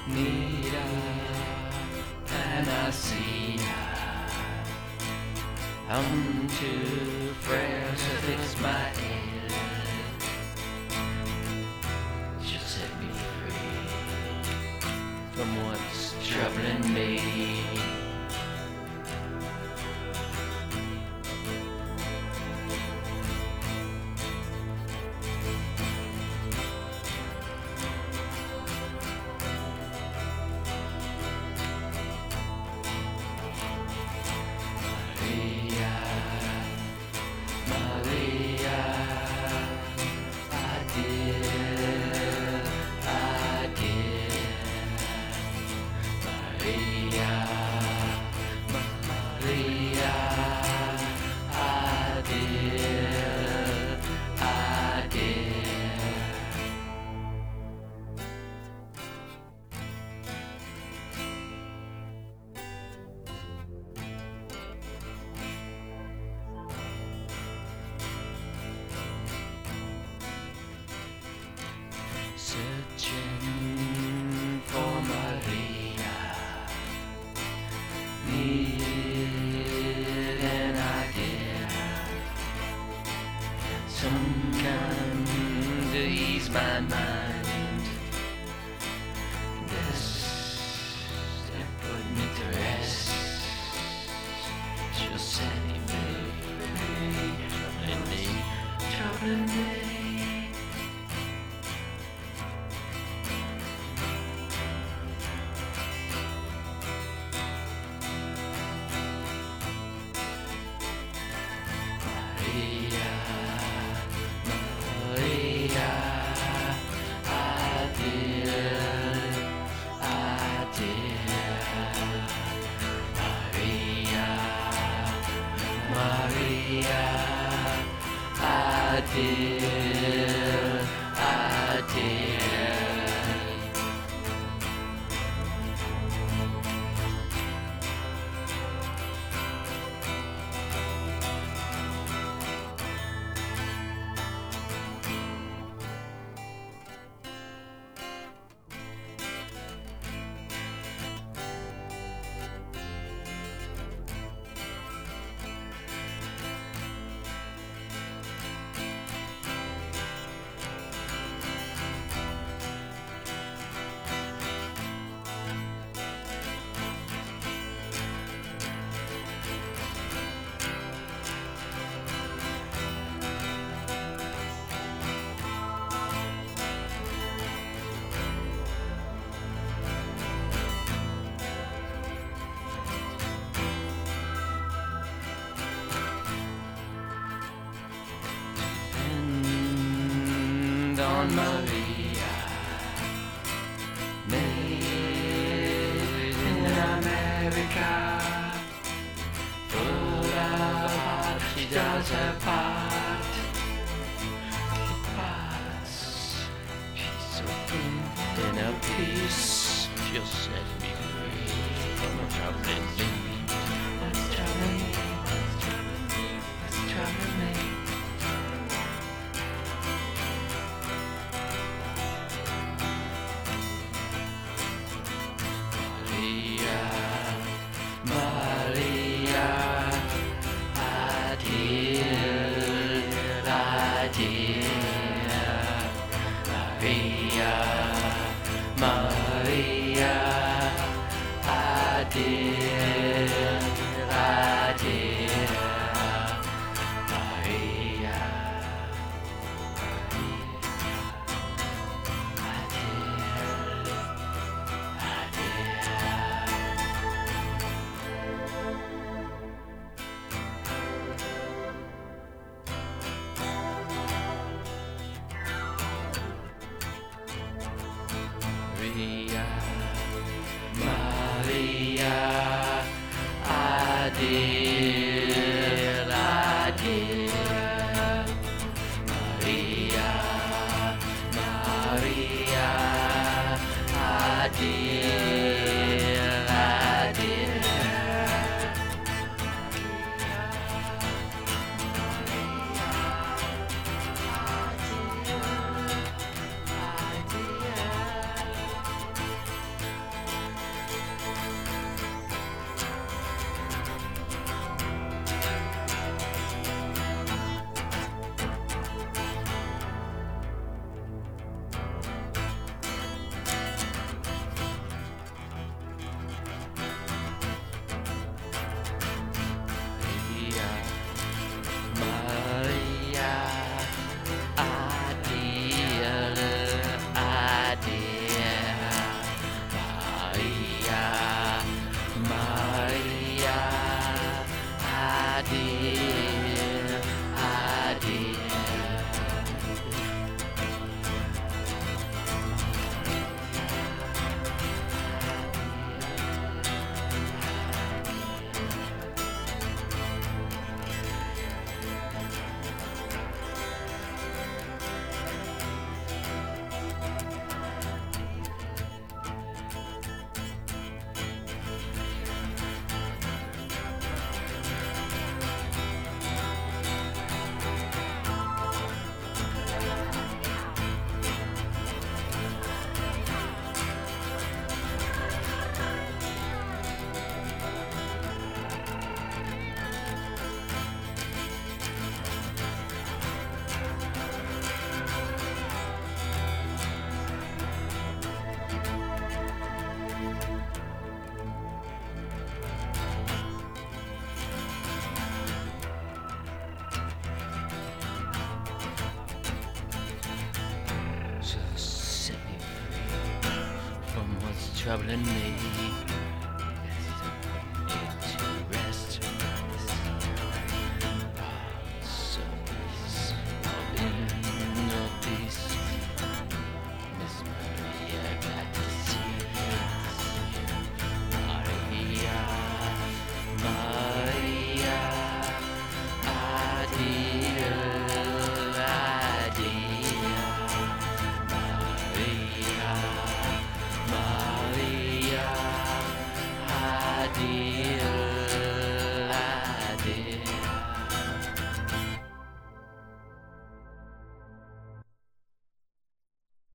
Nita Panacea. I'm too frail to fix my head. She'll set me free from what's troubling me. Searching for Maria, need an idea, some kind to ease my mind. This that put me to rest. She'll set me free, troubling me. I did. On Maria, made in America, full of heart, she does her part. Parts, she's so in a piece, she'll set me free from a troubling me. That's troubling me, that's troubling me, that's troubling me. Maria, I did, Maria, Maria, I did, Maria, Maria, I did, troubling me.